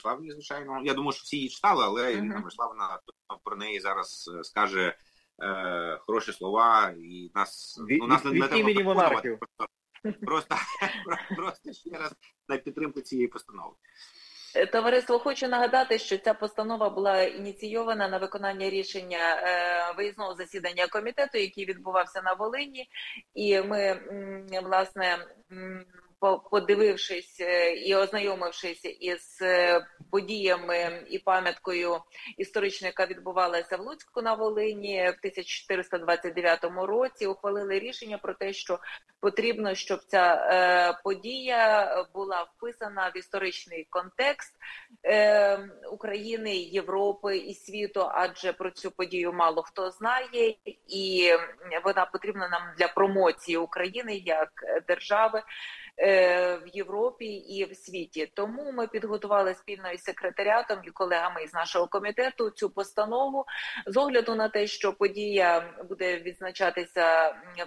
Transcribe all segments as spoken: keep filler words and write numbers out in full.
Мирославівні, звичайно. Я думаю, що всі її читали, але uh-huh. Ірина Мирославівна про неї зараз скаже е, хороші слова. І нас, від, ну, нас від, не від імені монархів. Просто, просто, просто ще раз на підтримку цієї постанови. Товариство, хочу нагадати, що ця постанова була ініційована на виконання рішення е, виїзного засідання комітету, який відбувався на Волині. І ми, м, власне, м, подивившись і ознайомившись із подіями і пам'яткою історичною, яка відбувалася в Луцьку на Волині в тисяча чотириста двадцять дев'ятому році, ухвалили рішення про те, що потрібно, щоб ця е, подія була вписана в історичний контекст е, України, Європи і світу, адже про цю подію мало хто знає, і вона потрібна нам для промоції України як держави в Європі і в світі. Тому ми підготували спільно із секретаріатом і колегами із нашого комітету цю постанову з огляду на те, що подія буде відзначатися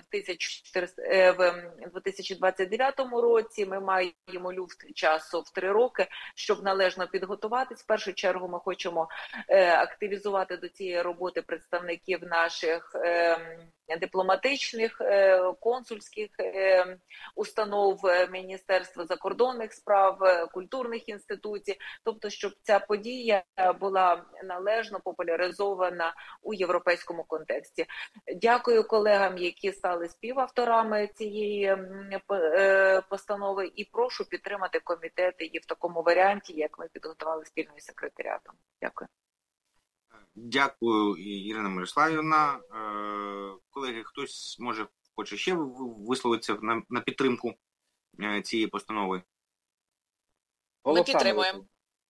в дві тисячі двадцять дев'ятому році. Ми маємо люфт часу в три роки, щоб належно підготуватись. В першу чергу ми хочемо активізувати до цієї роботи представників наших дипломатичних, консульських установ, Міністерства закордонних справ, культурних інституцій, тобто, щоб ця подія була належно популяризована у європейському контексті. Дякую колегам, які стали співавторами цієї постанови, і прошу підтримати комітет її в такому варіанті, як ми підготували спільно із секретаріатом. Дякую. Дякую, Ірина Мирославівна. Колеги, хтось може хоче ще висловитися на, на підтримку цієї постанови? Ми підтримуємо.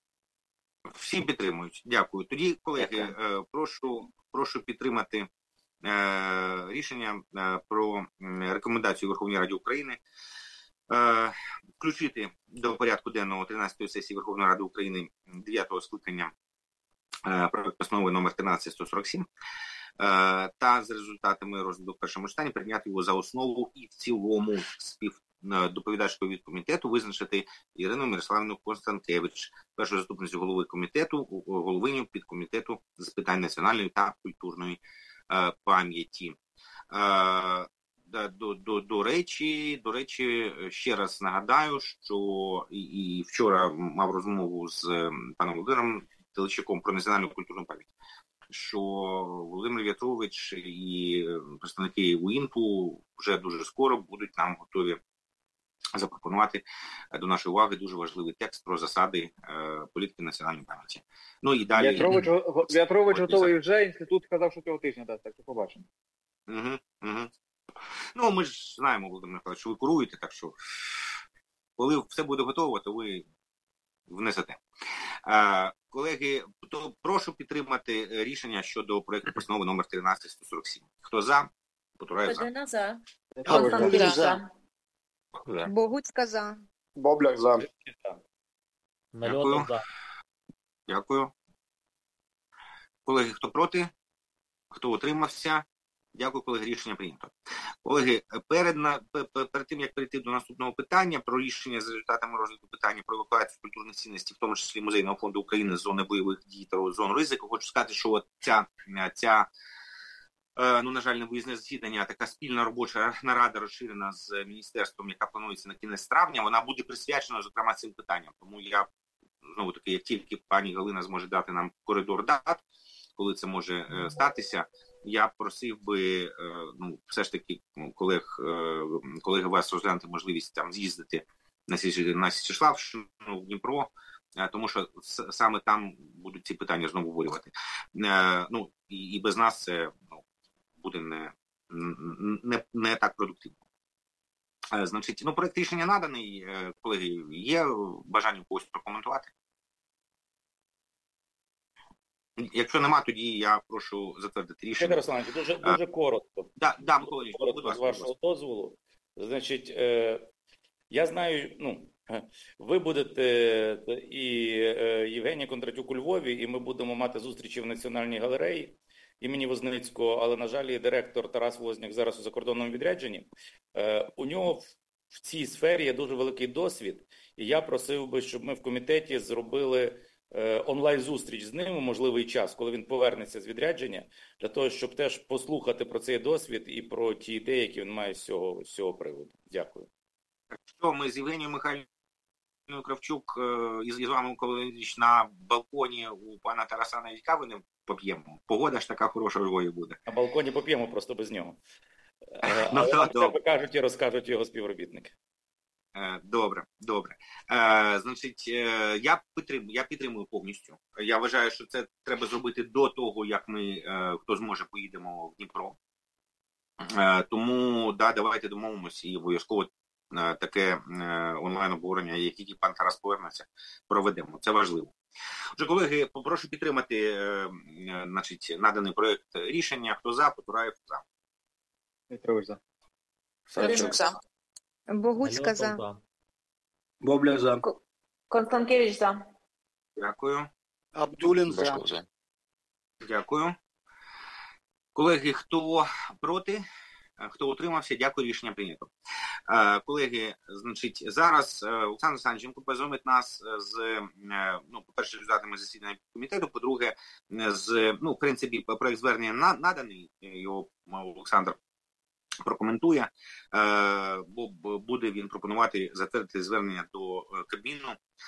Всі підтримують. Дякую. Тоді, колеги, Дякую. прошу, прошу підтримати е, рішення е, про рекомендацію Верховної Ради України е, включити до порядку денного тринадцятої сесії Верховної Ради України дев'ятого скликання е, проект постанови номер тринадцять сто сорок сім е, та з результатами розгляду в першому читанні прийняти його за основу і в цілому. Спів доповідачкою від комітету визначити Ірину Мирославівну Констанкевич, першу заступницю голови комітету, головиню підкомітету з питань національної та культурної е, пам'яті. Е, до, до, до речі, до речі, ще раз нагадаю, що і, і вчора мав розмову з паном Володимиром Теличаком про національну культурну пам'ять, що Володимир В'ятрович і представники УІНПу вже дуже скоро будуть нам готові запропонувати до нашої уваги дуже важливий текст про засади е, політики національної пам'яті. Ну і далі... В'ятрович, В'ятрович готовий вже, інститут сказав, що цього тижня дасть, так що побачимо. Угу, угу. Ну, ми ж знаємо, Володимир Михайлович, що ви куруєте, так що коли все буде готово, то ви внесете. Е, колеги, то прошу підтримати рішення щодо проекту постанови номер тринадцять сто сорок сім. Хто за? Потураєв за. за. Константин за. Богуцька за. Бобляк за. Дякую. Дякую. Колеги, хто проти? Хто утримався? Дякую, колеги, рішення прийнято. Колеги, перед, на, перед тим, як перейти до наступного питання про рішення за результатами розгляду питання про евакуацію культурних цінностей, в тому числі Музейного фонду України з зони бойових дій та зон ризику, хочу сказати, що от ця, ця ну, на жаль, не виїзне засідання, а така спільна робоча нарада розширена з міністерством, яка планується на кінець травня, вона буде присвячена, зокрема, цим питанням. Тому я, знову таки, як тільки пані Галина зможе дати нам коридор дат, коли це може е, статися, я просив би, е, ну, все ж таки, колег, е, колеги вас розглянути можливість там з'їздити на, Січ... на Січеславщину, в Дніпро, е, тому що с- саме там будуть ці питання знову обговорювати. Е, ну, і, і без нас це, ну, буде не, не, не так продуктивно. Е, значить, ну, проект рішення наданий, е, колеги, є бажання когось прокоментувати? Якщо нема, тоді я прошу затвердити рішення. Федір Русланович, дуже, дуже коротко. Да, да, Микола, коротко, будь ласка, з вашого дозволу. Значить, е, я знаю, ну, ви будете і е, Євгеній Кондратюк у Львові, і ми будемо мати зустрічі в Національній галереї імені Возницького, але, на жаль, директор Тарас Возняк зараз у закордонному відрядженні. Е, у нього в, в цій сфері є дуже великий досвід, і я просив би, щоб ми в комітеті зробили онлайн-зустріч з ним, можливий час, коли він повернеться з відрядження, для того, щоб теж послухати про цей досвід і про ті ідеї, які він має з цього, з цього приводу. Дякую. Що ми з Євгенією Михайлівною Кравчук і з вами, Микола Леонідович, на балконі у пана Тараса навіть кави не поп'ємо? Погода ж така хороша в Львові буде. На балконі поп'ємо просто без нього. Ну, але так, це покажуть і розкажуть його співробітники. Добре, добре. Е, значить, е, я підтримую, я підтримую повністю. Я вважаю, що це треба зробити до того, як ми, е, хто зможе, поїдемо в Дніпро. Е, тому, да, давайте домовимося і обов'язково е, таке е, онлайн-обговорення, як тільки пан Тарас повернеться, проведемо. Це важливо. Отже, колеги, попрошу підтримати е, е, значить, наданий проєкт рішення. Хто за, Потураєв за. Петрович за. Савчук за. Богуцька за. Бобляк за. Констанкевич за. Дякую. Абдулін за. Дякую. Колеги, хто проти, хто утримався, дякую, рішення прийнято. Колеги, значить, зараз Олександр Санченко познайомить нас з, ну, по-перше, результатами засідання комітету, по-друге, з, ну, в принципі, проект звернення наданий, його Олександр прокоментує, бо буде він пропонувати затвердити звернення до Кабміну,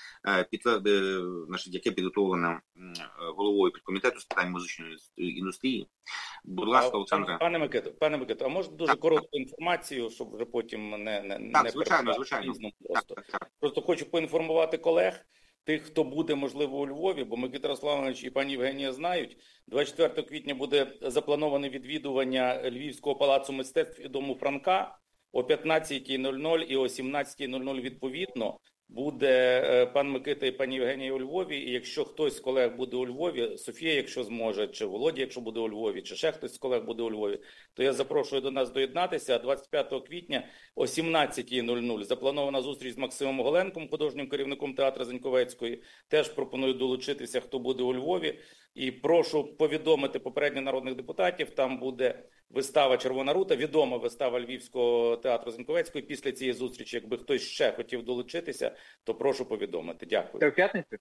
значить, яке підготовлено головою підкомітету з питань музичної індустрії. Будь ласка, Олександр. Пане Микито, пане Микито, а можна дуже так, коротку так. інформацію, щоб вже потім не не Так, не звичайно, звичайно. Просто. Так, так, так. Просто хочу поінформувати колег, тих, хто буде, можливо, у Львові, бо Микита Русланович і пані Євгенія знають, двадцять четвертого квітня буде заплановане відвідування Львівського палацу мистецтв і Дому Франка о п'ятнадцятій нуль нуль і о сімнадцятій нуль нуль відповідно. Буде пан Микита і пані Євгенія у Львові, і якщо хтось з колег буде у Львові, Софія, якщо зможе, чи Володя, якщо буде у Львові, чи ще хтось з колег буде у Львові, то я запрошую до нас доєднатися. двадцять п'ятого квітня о сімнадцятій нуль нуль запланована зустріч з Максимом Голенком, художнім керівником театру Заньковецької. Теж пропоную долучитися, хто буде у Львові. І прошу повідомити попередньо народних депутатів, там буде вистава «Червона рута», відома вистава Львівського театру Заньковецької. Після цієї зустрічі, якби хтось ще хотів долучитися, то прошу повідомити. Дякую. Це в п'ятницю?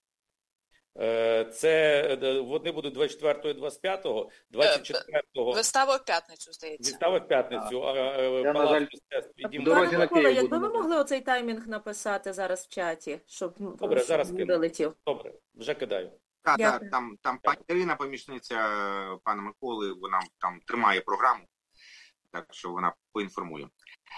Це, вони будуть двадцять четвертого і двадцять п'ятого, двадцять четвертого... Вистава в п'ятницю, здається. Вистава в п'ятницю, а, а Палац мистецтв і Дім. Пане Микола, якби ви могли оцей таймінг написати зараз в чаті, щоб Добре, зараз долетів. Добре, вже кидаю. Так, так, там, там пані Ірина, помічниця пана Миколи, вона там тримає програму, так що вона поінформує.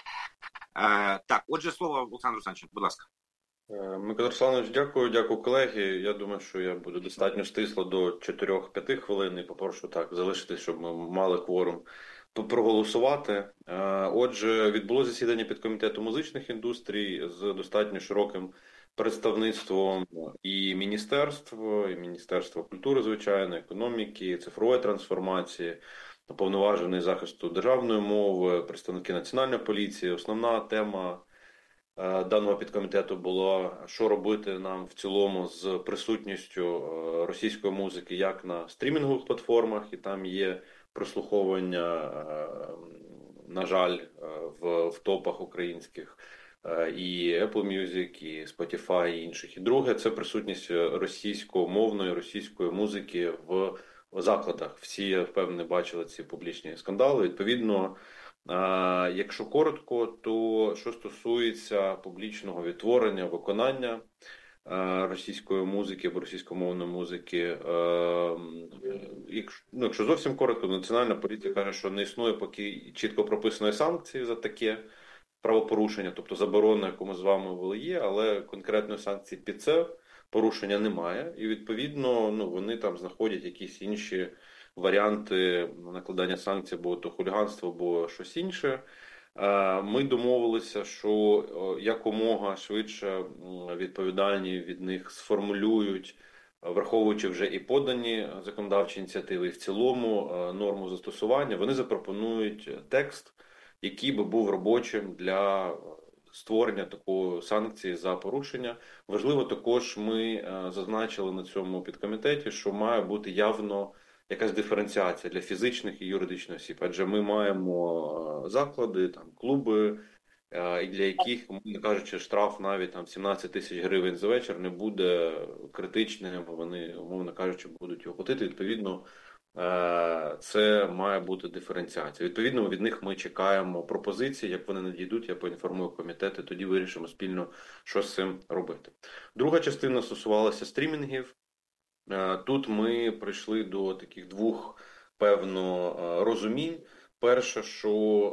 Е, так, отже, слово Олександру Санченку, будь ласка. Микола Русланович, дякую, дякую, колеги. Я думаю, що я буду достатньо стисло до чотирьох-п'яти хвилин і попрошу так залишитись, щоб ми мали кворум проголосувати. Отже, відбулося засідання підкомітету музичних індустрій з достатньо широким представництвом і міністерств, і Міністерства культури, звичайно, економіки, цифрової трансформації, уповноважений захисту державної мови, представники Національної поліції. Основна тема даного підкомітету було, що робити нам в цілому з присутністю російської музики як на стрімінгових платформах, і там є прослуховування, на жаль, в, в топах українських, і Apple Music, і Spotify, і інших. І друге, це присутність російськомовної, російської музики в закладах. Всі, я впевнений, бачили ці публічні скандали. Відповідно, якщо коротко, то що стосується публічного відтворення, виконання російської музики або російськомовної музики, якщо, ну, якщо зовсім коротко, Національна поліція каже, що не існує поки чітко прописаної санкції за таке правопорушення, тобто заборона, яку ми з вами ввели, є, але конкретної санкції під це порушення немає. І відповідно, ну, вони там знаходять якісь інші варіанти накладання санкцій, або то хуліганство, або щось інше. Ми домовилися, що якомога швидше відповідальні від них сформулюють, враховуючи вже і подані законодавчі ініціативи, і в цілому норму застосування, вони запропонують текст, який би був робочим для створення такої санкції за порушення. Важливо також, ми зазначили на цьому підкомітеті, що має бути явно якась диференціація для фізичних і юридичних осіб. Адже ми маємо заклади, там, клуби, і для яких, умовно кажучи, штраф навіть там сімнадцять тисяч гривень за вечір не буде критичним, вони, умовно кажучи, будуть його платити. Відповідно, це має бути диференціація. Відповідно, від них ми чекаємо пропозиції, як вони надійдуть, я поінформую комітет, і тоді вирішимо спільно, що з цим робити. Друга частина стосувалася стрімінгів. Тут ми прийшли до таких двох, певно, розумінь. Перше, що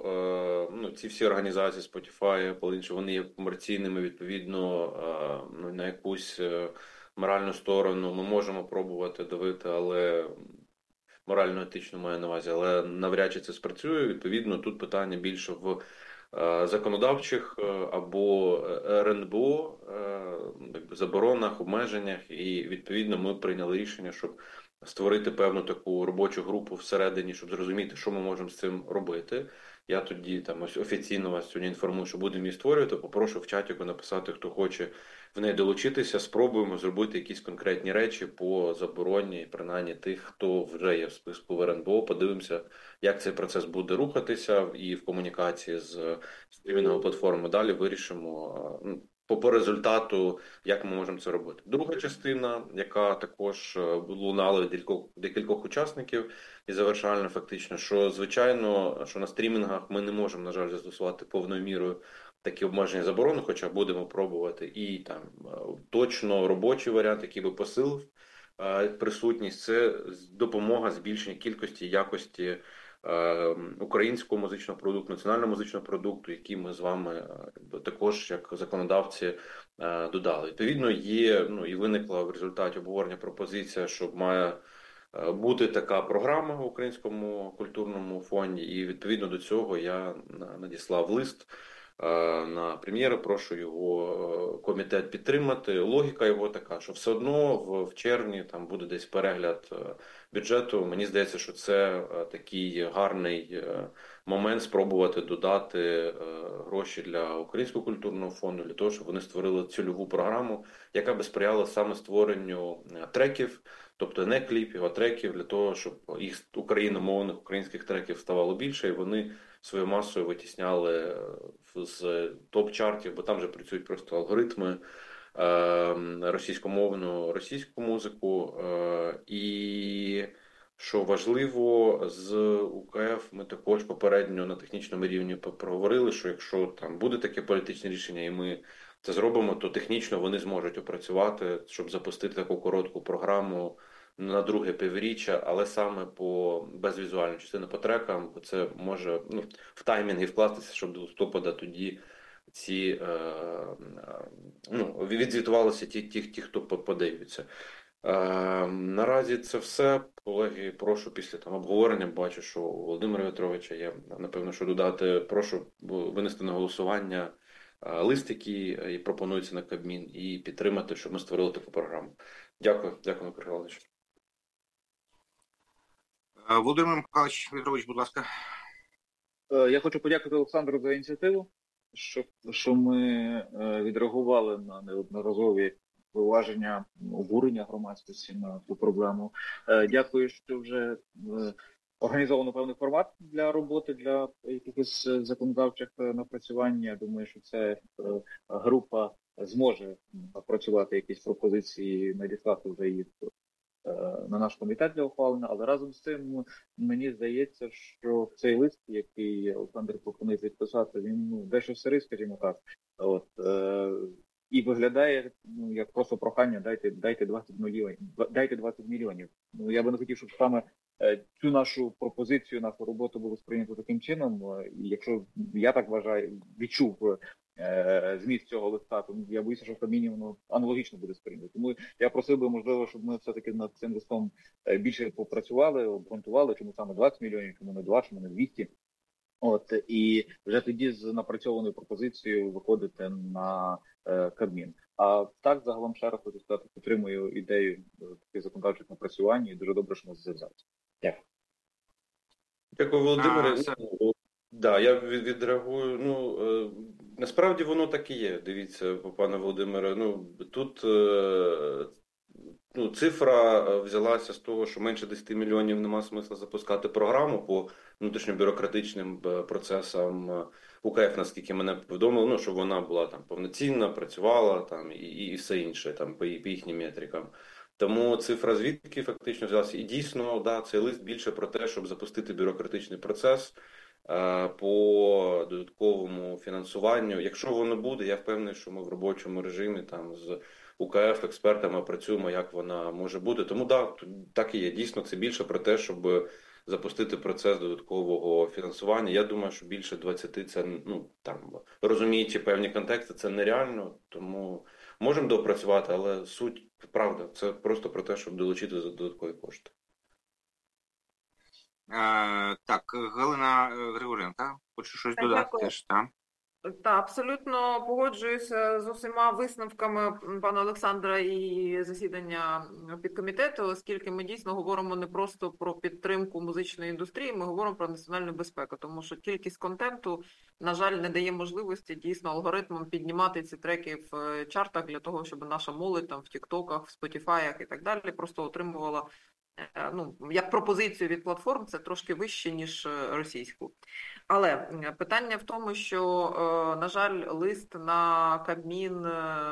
ну, ці всі організації Spotify, Apple, інші, вони є комерційними, відповідно, ну, на якусь моральну сторону ми можемо пробувати давити, але морально-етично маю на увазі, але навряд чи це спрацює. Відповідно, тут питання більше в законодавчих або ер ен бе о якби, заборонах, обмеженнях, і відповідно ми прийняли рішення, щоб створити певну таку робочу групу всередині, щоб зрозуміти, що ми можемо з цим робити. Я тоді там ось офіційно вас сьогодні інформую, що будемо її створювати. Попрошу в чаті написати, хто хоче в неї долучитися. Спробуємо зробити якісь конкретні речі по забороні, принаймні тих, хто вже є в списку в ер ен бе о. Подивимося, як цей процес буде рухатися і в комунікації з стрімінговою платформою. Далі вирішимо по, по результату, як ми можемо це робити. Друга частина, яка також лунала від декількох, декількох учасників, і завершально фактично, що, звичайно, що на стрімінгах ми не можемо, на жаль, застосувати повною мірою такі обмеження заборони, хоча будемо пробувати і там точно робочий варіант, який би посилив присутність, це допомога збільшення кількості і якості українського музичного продукту, національного музичного продукту, який ми з вами також, як законодавці, додали. Відповідно, є, ну, і виникла в результаті обговорення пропозиція, що має бути така програма в Українському культурному фонді, і відповідно до цього я надіслав лист на прем'єру, прошу його комітет підтримати. Логіка його така, що все одно в, в червні там буде десь перегляд бюджету. Мені здається, що це такий гарний момент спробувати додати гроші для Українського культурного фонду, для того, щоб вони створили цільову програму, яка би сприяла саме створенню треків, тобто не кліпів, а треків, для того, щоб їх україномовних українських треків ставало більше, і вони своєю масою витісняли з топ-чартів, бо там вже працюють просто алгоритми, російськомовну російську музику. І, що важливо, з у ка еф ми також попередньо на технічному рівні проговорили, що якщо там буде таке політичне рішення і ми це зробимо, то технічно вони зможуть опрацювати, щоб запустити таку коротку програму на друге півріччя, але саме по безвізуальну частину по трекам, бо це може, ну, в таймінги вкластися, щоб до листопада тоді ці е, ну, відзвітувалися ті, ті, ті, хто подивиться. Е, наразі це все. Колеги, прошу після там обговорення, бачу, що у Володимира В'ятровича є, напевно, що додати. Прошу винести на голосування лист, який пропонується на Кабмін, і підтримати, щоб ми створили таку програму. Дякую. Дякую, Микола Іванович. Володимир Михайлович В'ятрович, будь ласка. Я хочу подякувати Олександру за ініціативу, що, що ми відреагували на неодноразові зауваження, обурення громадськості на цю проблему. Дякую, що вже організовано певний формат для роботи, для якихось законодавчих напрацювань. Я думаю, що ця група зможе напрацювати якісь пропозиції, надіслати вже їх на наш комітет для ухвалення, але разом з цим мені здається, що цей лист, який Олександр пропонує підписати, він, ну, дещо сирий, скажімо так, от, е, і виглядає, ну, як просто прохання, дайте, дайте двадцять мільйонів. Дайте двадцять мільйонів. Ну, я би не хотів, щоб саме е, цю нашу пропозицію, нашу роботу було сприйнято таким чином. Е, і якщо я так вважаю, відчув е, зміст цього листа, то я боюся, що мінімум ну, аналогічно буде сприйнято. Тому я просив би, можливо, щоб ми все-таки над цим листом більше попрацювали, обґрунтували, чому саме двадцять мільйонів, чому не два, чому не двісті. От, і вже тоді з напрацьованою пропозицією виходити на е, Кабмін. А так, загалом, ще раз хочу сказати, підтримую ідею таких законодавчих напрацювань, і дуже добре, що ми зв'язалися. Дякую. Дякую, Володимире. Да, я відреагую. Ну, е, насправді воно так і є. Дивіться, пане Володимире, ну, тут е, ну, цифра взялася з того, що менше десять мільйонів нема смисла запускати програму по внутрішньобюрократичним процесам УКФ, наскільки мене повідомили, ну, щоб вона була там повноцінна, працювала там і, і все інше там по, по їхнім метрикам. Тому цифра звідки фактично взялася. І дійсно, да, цей лист більше про те, щоб запустити бюрократичний процес е, по додатковому фінансуванню. Якщо воно буде, я впевнений, що ми в робочому режимі там з УКФ експертами працюємо, як вона може бути. Тому да, так і є. Дійсно, це більше про те, щоб запустити процес додаткового фінансування. Я думаю, що більше двадцяти це, ну, там, розуміючи певні контексти, це нереально, тому можемо допрацювати, але суть, правда, це просто про те, щоб долучити додаткові кошти. Е, так, Галина Григоренко, хочу щось додати Дякую. теж, так? Так, абсолютно погоджуюся з усіма висновками пана Олександра і засідання підкомітету, оскільки ми дійсно говоримо не просто про підтримку музичної індустрії, ми говоримо про національну безпеку, тому що кількість контенту, на жаль, не дає можливості дійсно алгоритмам піднімати ці треки в чартах для того, щоб наша молодь там в тіктоках, в спотіфаях і так далі просто отримувала, ну, як пропозицію від платформ, це трошки вище, ніж російську. Але питання в тому, що, на жаль, лист на Кабмін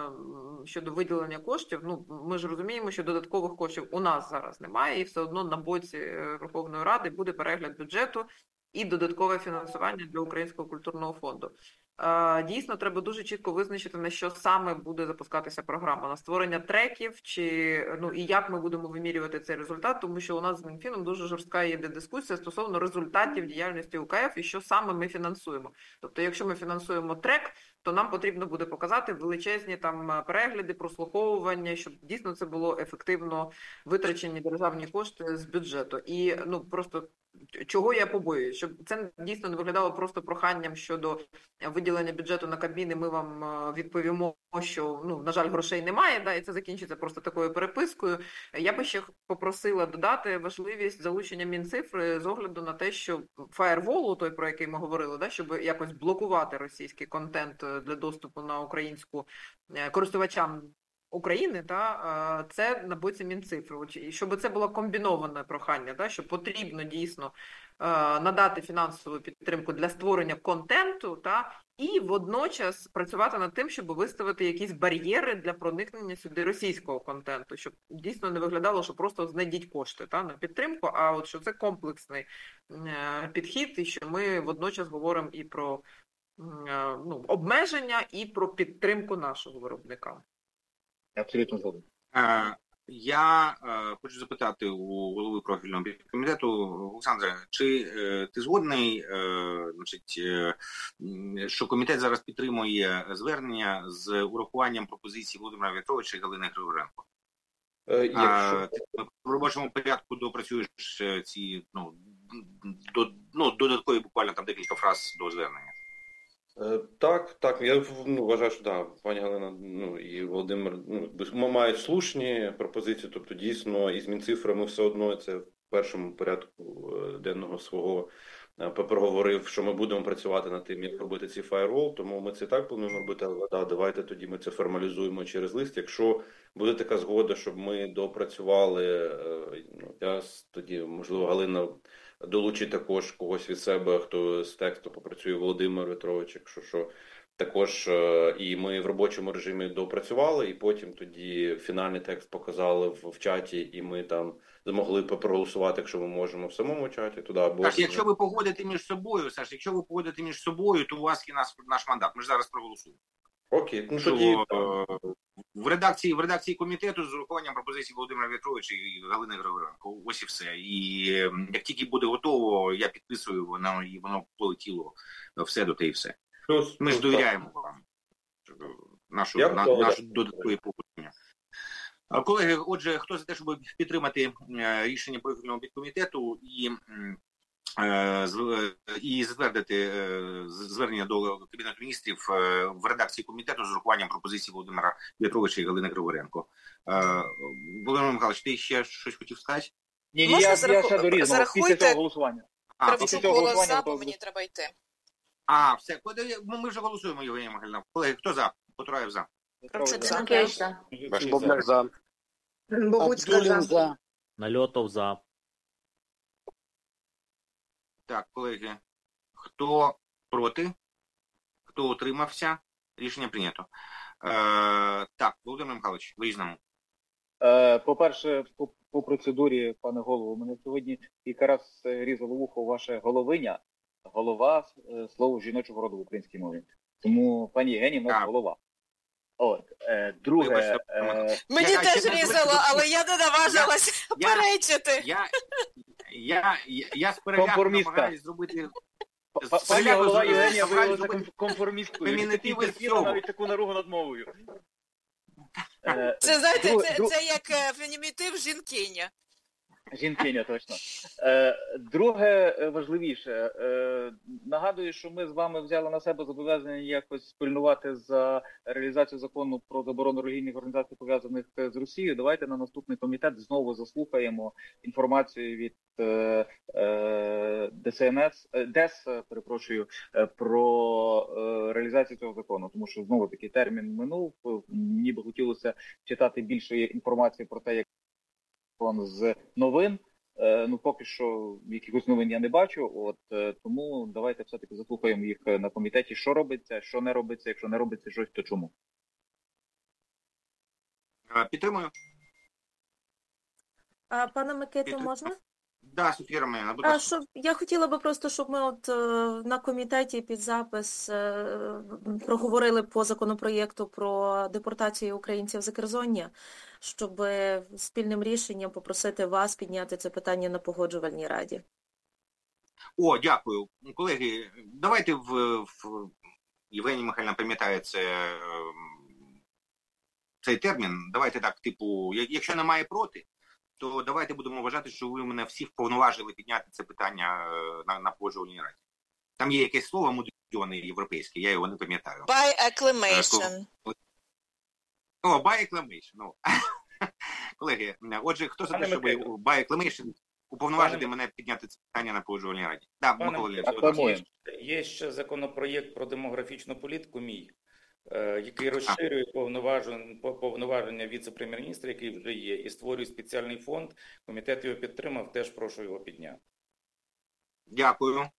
щодо виділення коштів, ну, ми ж розуміємо, що додаткових коштів у нас зараз немає, і все одно на боці Верховної Ради буде перегляд бюджету і додаткове фінансування для Українського культурного фонду. Дійсно, треба дуже чітко визначити, на що саме буде запускатися програма, на створення треків, чи, ну, і як ми будемо вимірювати цей результат, тому що у нас з Мінфіном дуже жорстка є дискусія стосовно результатів діяльності УКФ і що саме ми фінансуємо. Тобто, якщо ми фінансуємо трек, то нам потрібно буде показати величезні там перегляди, прослуховування, щоб дійсно це було ефективно витрачені державні кошти з бюджету. І, ну, просто чого я побоююсь, щоб це дійсно не виглядало просто проханням щодо виділення бюджету на Кабмін, і ми вам відповімо, що, ну, на жаль, грошей немає, да, і це закінчиться просто такою перепискою. Я би ще попросила додати важливість залучення Мінцифри з огляду на те, що фаєрволу, той, про який ми говорили, да, щоб якось блокувати російський контент для доступу на українську користувачам України, та, це на боці Мінцифри. І щоб це було комбіноване прохання, та, що потрібно дійсно надати фінансову підтримку для створення контенту, та, і водночас працювати над тим, щоб виставити якісь бар'єри для проникнення сюди російського контенту, щоб дійсно не виглядало, що просто знайдіть кошти, та, на підтримку, а от що це комплексний підхід, і що ми водночас говоримо і про, ну, обмеження, і про підтримку нашого виробника. Абсолютно згоден. Я е, хочу запитати у голови профільного комітету, Олександре, чи е, ти згодний, е, значить, е, що комітет зараз підтримує звернення з урахуванням пропозицій Володимира В'ятровича і Галини Григоренко? Е, якщо... Ти в робочому порядку допрацюєш ці, ну, до, ну, додаткові буквально там декілька фраз до звернення? Так, так, я, ну, вважаю, що да, пані Галина, ну, і Володимир, ну, мають слушні пропозиції, тобто дійсно із Мінцифрами все одно це в першому порядку денного свого проговорив, що ми будемо працювати над тим, як робити ці фаєрвол, тому ми це так плануємо робити, але да, давайте тоді ми це формалізуємо через лист. Якщо буде така згода, щоб ми допрацювали, ну, я тоді, можливо, Галина долучить також когось від себе, хто з тексту попрацює, Володимир В'ятрович, якщо що. Також і ми в робочому режимі допрацювали, і потім тоді фінальний текст показали в, в чаті, і ми там змогли проголосувати, якщо ми можемо в самому чаті. Туди, або... Саш, якщо ви погодите між собою, Саш, якщо ви погодите між собою, то у вас є наш, наш мандат. Ми ж зараз проголосуємо. Окей, ну що, тоді... В редакції, в редакції комітету з урахуванням пропозицій Володимира В'ятровича і Галини Григоренко. Ось і все. І як тільки буде готово, я підписую, воно, і воно полетіло все до те і все. Плюс, Ми ж довіряємо вам нашу, на, нашу додаткові погодження. Колеги, отже, хто за те, щоб підтримати рішення профільного підкомітету і, і затвердити звернення до Кабінету міністрів в редакції комітету з урахуванням пропозицій Володимира В'ятровича і Галини Григоренко. Володимир Михайлович, ти ще щось хотів сказати? Ні, ні, я, я ще до різного, після цього голосування. А, після цього голосування, бо мені треба йти. А, все, ми вже голосуємо, Євгенія Михайлівна. Колеги, хто за? Потураєв за. Бобляк за. Богуцька за. Нальотов за. Так, колеги, хто проти? Хто утримався? Рішення прийнято. Е, так, Володимир Михайлович, в Різному. Е, по-перше, по, по процедурі, пане голово, мене сьогодні якраз різало вухо ваше головиня, голова, слово жіночого роду в українській мові. Тому пані Євгенія в нас Так. голова. От, е, друге... Е, Мені Я- теж я- різало, але я не наважилася Я- перечити. Я, я, я, я з переляку Конформістка. намагаюсь зробити... па- з Пані переляку голова з- Євгенія намагаюсь виявилася зробити кон- конформісткою. фемінітиви Такі з терпіла цього. навіть таку наругу над мовою. Е, Це, знаєте, друге- це, дру- це як е, фемінітив жінкиня. Жінкиня, точно. Е, друге, е, важливіше, е, нагадую, що ми з вами взяли на себе зобов'язання якось спильнувати за реалізацію закону про заборону релігійних організацій, пов'язаних е, з Росією. Давайте на наступний комітет знову заслухаємо інформацію від е, е, ДСНС, е, ДЕС, е, перепрошую, е, про е, реалізацію цього закону, тому що знову такий термін минув. Е, Мені би хотілося читати більше інформації про те, як з новин. Е, ну, поки що якихось новин я не бачу, от е, тому давайте все-таки заслухаємо їх на комітеті, що робиться, що не робиться, якщо не робиться щось, то чому. Е, Підтримую. А, пане Микиту, Підтримую. можна? Да, Софія Романівна, будь А, ласка. щоб, я хотіла би просто, щоб ми от е, на комітеті під запис е, проговорили по законопроєкту про депортацію українців з Закерзоння, щоб спільним рішенням попросити вас підняти це питання на погоджувальній раді. О, дякую. Колеги, давайте в, в Євгенія Михайлівна пам'ятає це, цей термін. Давайте так, типу, як- якщо немає проти, то давайте будемо вважати, що ви мене всіх повноважили підняти це питання е, на, на погоджувальній раді. Там є якесь слово мудрене європейське, я його не пам'ятаю. By acclamation. О, by acclamation. Ну. Колеги, отже, хто за те, Пане щоб Микито. by acclamation уповноважити Пане- мене підняти це питання на погоджувальній раді? Так, Пане Микола Микито, Леонідович, будь ласка. Акламуємо. Є ще законопроєкт про демографічну політику мій, е, який розширює повноваження, повноваження віце-прем'єр-міністра, який вже є, і створює спеціальний фонд. Комітет його підтримав, теж прошу його підняти. Дякую. Е,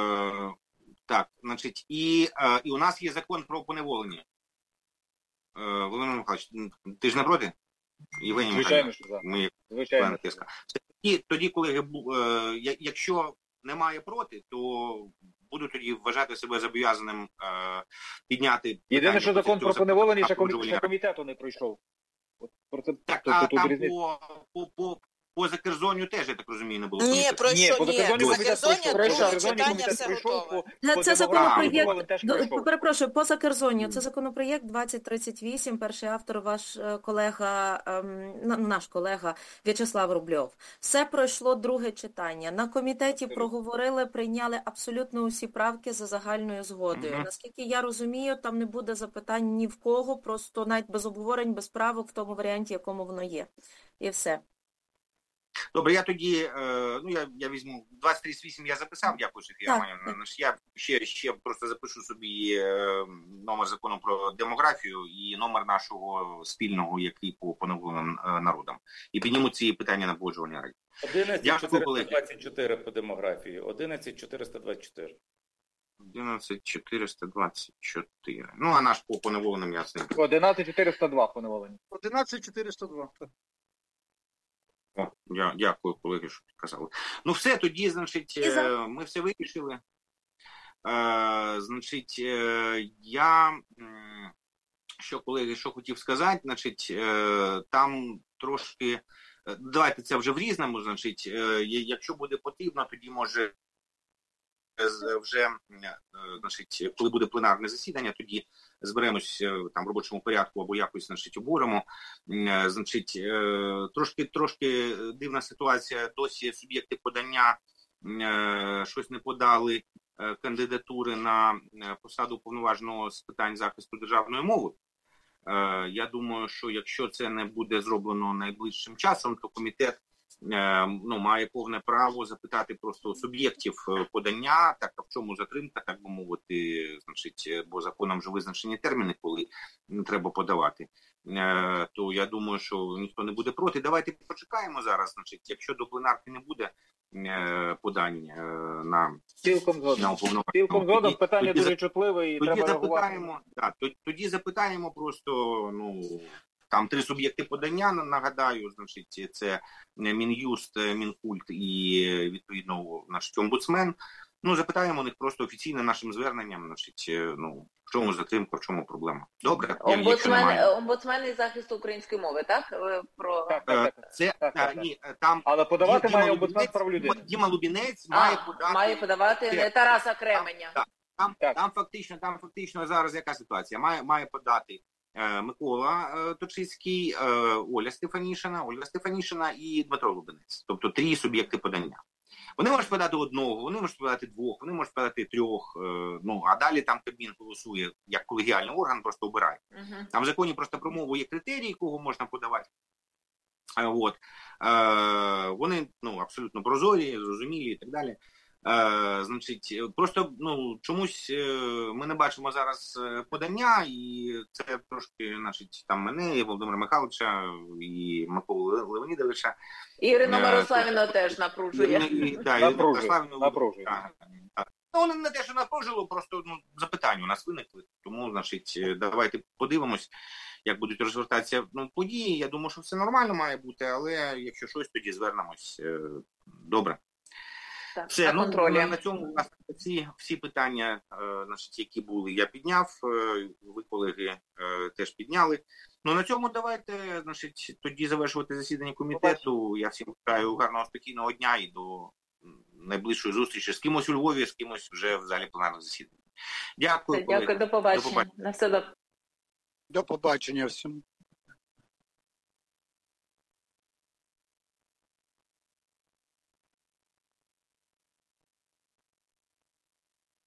так, значить, і, е, і у нас є закон про поневолення. Е, Володимир Михайлович, ти ж не проти? Євгеній Звичайно, Михайлович, що так. ми Звичайно. члени ТСК. Тоді, тоді, колеги, бу- е, я- якщо немає проти, то буду тоді вважати себе зобов'язаним е, підняти Єдине, питання що закон цього про поневолення ще, закону комі- ще комітету не пройшов. От про це Так, то- а то тут там різниця. по, по, по, по Закерзонню теж, я так розумію, не було Ні, комітету. пройшов, по ні. Закерзонню комітет Закерзоння, пройшов. друге Закерзонню читання, комітет все пройшов, готове. по- Це, по це демографії законопроєкт, Микола теж до- пройшов. перепрошую, по Закерзонню. Це законопроєкт двадцять тридцять вісім, перший автор ваш е, колега, ем, на- наш колега В'ячеслав Рубльов. Все пройшло друге читання. На комітеті проговорили, прийняли абсолютно усі правки за загальною згодою. Мгм. Наскільки я розумію, там не буде запитань ні в кого, просто навіть без обговорень, без правок в тому варіанті, якому воно є. І все. Добре, я тоді, е, ну я, я візьму двадцять тридцять вісім я записав, дякую, Софія Так, Романівна. Значить, я ще, ще просто запишу собі е, номер закону про демографію і номер нашого спільного, який по поневоленим е, народам. І підніму ці питання на погоджувальній раді. одинадцять Дякую, чотириста колеги. двадцять чотири по демографії, одинадцять чотириста двадцять чотири. одинадцять чотириста двадцять чотири. Ну, а наш по поневоленим я з ним. одинадцять чотириста два поневолення. одинадцять чотириста два. О, дя- дякую, колеги, що підказали. Ну, все, тоді, значить, І за- е, ми все вирішили. Е, Значить, е, я, м, що, колеги, що хотів сказати, значить, е, там трошки, е, давайте це вже в різному, значить, е, є- якщо буде потрібно, тоді може з- вже, е, значить, коли буде пленарне засідання, тоді зберемось е, там в робочому порядку або якось, значить, обговоримо. Е, Значить, е, трошки, трошки дивна ситуація. Досі суб'єкти подання е, щось не подали е, кандидатури на е, посаду уповноваженого з питань захисту державної мови. Е, Я думаю, що якщо це не буде зроблено найближчим часом, то комітет е, ну, має повне право запитати просто суб'єктів е, подання, так а в чому затримка, так би мовити, значить, е, бо законом вже визначені терміни, коли не треба подавати. Е, То я думаю, що ніхто не буде проти. Давайте почекаємо зараз. Значить, якщо до пленарки не буде подань на Цілком згодом. на уповноваженого. Цілком згодом, Тоді- питання тоді дуже чутливе і Тоді треба запитаємо, реагувати. да, то- тоді запитаємо просто, ну, там три суб'єкти подання, нагадаю, значить, це Мін'юст, Мінкульт і, відповідно, наш омбудсмен. Ну, запитаємо у них просто офіційно нашим зверненням, значить, ну, в чому затримка, в чому проблема. Добре? Якщо Омбудсмен, немає. омбудсмен із захисту української мови, так? Ви про... Так, так, так. Це, Так, так, а, так. ні, там Але подавати Діма має омбудсмен Лубінець- прав людини. Діма Лубінець А, має подати. має подавати Це- не Тараса Кременя. Так, Там, Так. там фактично, там фактично зараз яка ситуація? Має, має подати е, Микола е, Точицький, е, Оля Стефанішина, Ольга Стефанішина і Дмитро Лубінець. Тобто три суб'єкти подання. Вони можуть подати одного, вони можуть подати двох, вони можуть подати трьох. Е, ну а далі там Кабмін голосує як колегіальний орган, просто обирає. Угу. Там в законі просто про мову є критерії, кого можна подавати. Е, от. Е, вони ну, абсолютно прозорі, зрозумілі і так далі. Е, значить, просто ну, чомусь е, ми не бачимо зараз е, подання, і це трошки, значить, там мене, і Володимира Михайловича, і Миколи Леонідовича. І Ірину Е, Мирославівну то- теж напружує. І, і, да, і Ірину Напружує, Мирославівну- напружує. так, так. Ну, воно не те, що напружило, просто ну, запитання у нас виникли. Тому, значить, е, давайте подивимось, як будуть розвертатися ну, події. Я думаю, що все нормально має бути, але якщо щось, тоді звернемось. Е, добре. Так, Все, на ну, контролі. на, на цьому власне всі, всі питання, е, значить, які були, я підняв, е, ви, колеги, е, теж підняли. Ну, на цьому давайте, значить, тоді завершувати засідання комітету. Я всім бажаю гарного, спокійного дня і до найближчої зустрічі з кимось у Львові, з кимось вже в залі пленарних засідань. Дякую, колеги. Дякую, до побачення. До побачення. На все добре. До побачення всім.